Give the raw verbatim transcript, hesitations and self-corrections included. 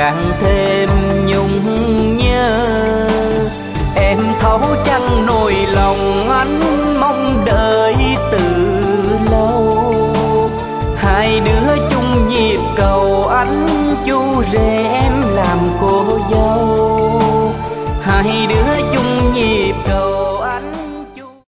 càng thêm nhung nhớ. Em thấu chẳng nỗi lòng anh mong đợi từ lâu, hai đứa chung nhịp cầu anh chu rẻ